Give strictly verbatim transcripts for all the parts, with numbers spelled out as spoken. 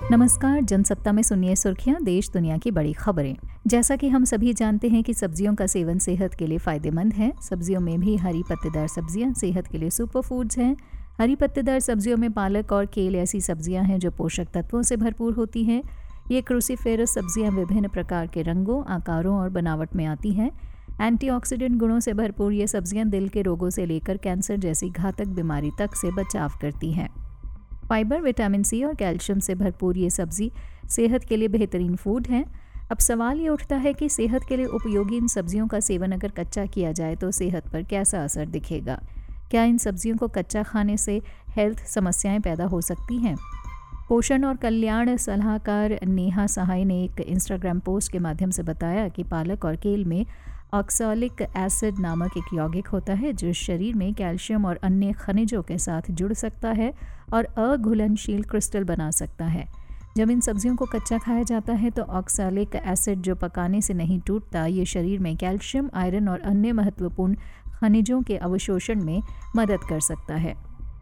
नमस्कार। जनसत्ता में सुनिए सुर्खियां, देश दुनिया की बड़ी खबरें। जैसा कि हम सभी जानते हैं कि सब्जियों का सेवन सेहत के लिए फायदेमंद है। सब्जियों में भी हरी पत्तेदार सब्जियां सेहत के लिए सुपर फूड्स हैं। हरी पत्तेदार सब्जियों में पालक और केल ऐसी सब्जियां हैं जो पोषक तत्वों से भरपूर होती हैं। ये क्रूसीफेरस सब्जियां विभिन्न प्रकार के रंगों, आकारों और बनावट में आती हैं। एंटीऑक्सीडेंट गुणों से भरपूर ये सब्जियां दिल के रोगों से लेकर कैंसर जैसी घातक बीमारी तक से बचाव करती हैं। फाइबर, विटामिन सी और कैल्शियम से भरपूर ये सब्जी सेहत के लिए बेहतरीन फूड है। अब सवाल ये उठता है कि सेहत के लिए उपयोगी इन सब्जियों का सेवन अगर कच्चा किया जाए तो सेहत पर कैसा असर दिखेगा। क्या इन सब्जियों को कच्चा खाने से हेल्थ समस्याएं पैदा हो सकती हैं? पोषण और कल्याण सलाहकार नेहा सहाय ने एक इंस्टाग्राम पोस्ट के माध्यम से बताया कि पालक और केल में ऑक्सैलिक एसिड नामक एक यौगिक होता है जो शरीर में कैल्शियम और अन्य खनिजों के साथ जुड़ सकता है और अघुलनशील क्रिस्टल बना सकता है। जब इन सब्जियों को कच्चा खाया जाता है तो ऑक्सैलिक एसिड जो पकाने से नहीं टूटता, ये शरीर में कैल्शियम, आयरन और अन्य महत्वपूर्ण खनिजों के अवशोषण में मदद कर सकता है।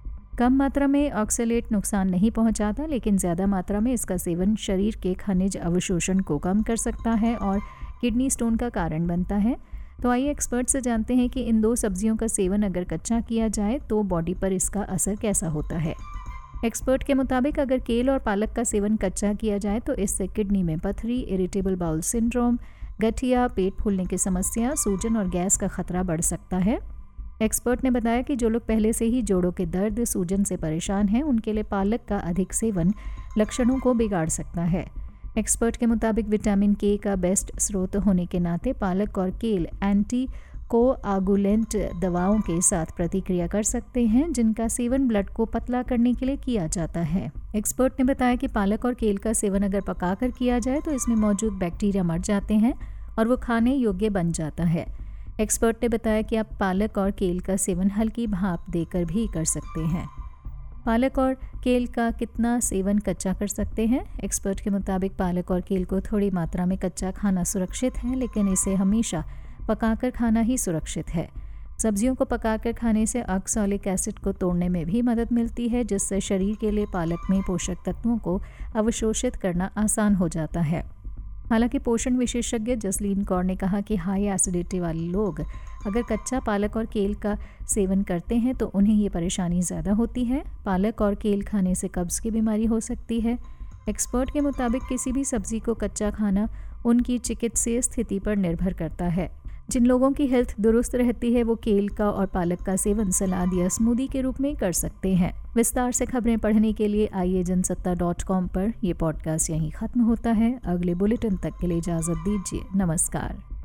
कम मात्रा में ऑक्सैलेट नुकसान नहीं पहुंचाता, लेकिन ज़्यादा मात्रा में इसका सेवन शरीर के खनिज अवशोषण को कम कर सकता है और किडनी स्टोन का कारण बनता है। तो आइए एक्सपर्ट से जानते हैं कि इन दो सब्जियों का सेवन अगर कच्चा किया जाए तो बॉडी पर इसका असर कैसा होता है। एक्सपर्ट के मुताबिक अगर केल और पालक का सेवन कच्चा किया जाए तो इससे किडनी में पथरी, इरिटेबल बाउल सिंड्रोम, गठिया, पेट फूलने की समस्या, सूजन और गैस का खतरा बढ़ सकता है। एक्सपर्ट ने बताया कि जो लोग पहले से ही जोड़ों के दर्द, सूजन से परेशान हैं, उनके लिए पालक का अधिक सेवन लक्षणों को बिगाड़ सकता है। एक्सपर्ट के मुताबिक विटामिन के का बेस्ट स्रोत होने के नाते पालक और केल एंटी कोआगुलेंट दवाओं के साथ प्रतिक्रिया कर सकते हैं, जिनका सेवन ब्लड को पतला करने के लिए किया जाता है। एक्सपर्ट ने बताया कि पालक और केल का सेवन अगर पकाकर किया जाए तो इसमें मौजूद बैक्टीरिया मर जाते हैं और वो खाने योग्य बन जाता है। एक्सपर्ट ने बताया कि आप पालक और केल का सेवन हल्की भाप देकर भी कर सकते हैं। पालक और केल का कितना सेवन कच्चा कर सकते हैं? एक्सपर्ट के मुताबिक पालक और केल को थोड़ी मात्रा में कच्चा खाना सुरक्षित है, लेकिन इसे हमेशा पकाकर खाना ही सुरक्षित है। सब्जियों को पकाकर खाने से ऑक्सैलिक एसिड को तोड़ने में भी मदद मिलती है, जिससे शरीर के लिए पालक में पोषक तत्वों को अवशोषित करना आसान हो जाता है। हालांकि पोषण विशेषज्ञ जसलीन कौर ने कहा कि हाई एसिडिटी वाले लोग अगर कच्चा पालक और केल का सेवन करते हैं तो उन्हें ये परेशानी ज़्यादा होती है। पालक और केल खाने से कब्ज़ की बीमारी हो सकती है। एक्सपर्ट के मुताबिक किसी भी सब्जी को कच्चा खाना उनकी चिकित्सीय स्थिति पर निर्भर करता है। जिन लोगों की हेल्थ दुरुस्त रहती है वो केल का और पालक का सेवन सलाद या स्मूदी के रूप में कर सकते हैं। विस्तार से खबरें पढ़ने के लिए आइए जनसत्ता डॉट कॉम पर। यह पॉडकास्ट यहीं ख़त्म होता है। अगले बुलेटिन तक के लिए इजाज़त दीजिए। नमस्कार।